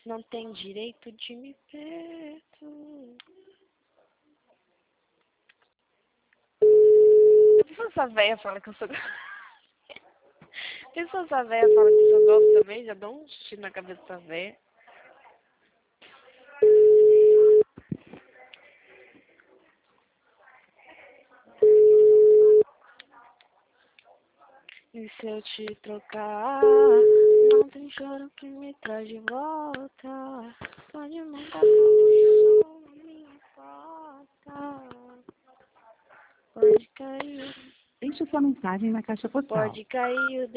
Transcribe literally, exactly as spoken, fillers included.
não tem direito de me perto. Se essa véia fala que eu sou... Se essa véia fala que eu sou golpe também, já dou um tiro na cabeça dessa véia. E se eu te trocar, não tem choro que me traz de volta. Pode mandar só na minha porta. Pode cair. Deixe sua mensagem na caixa postal. Pode cair o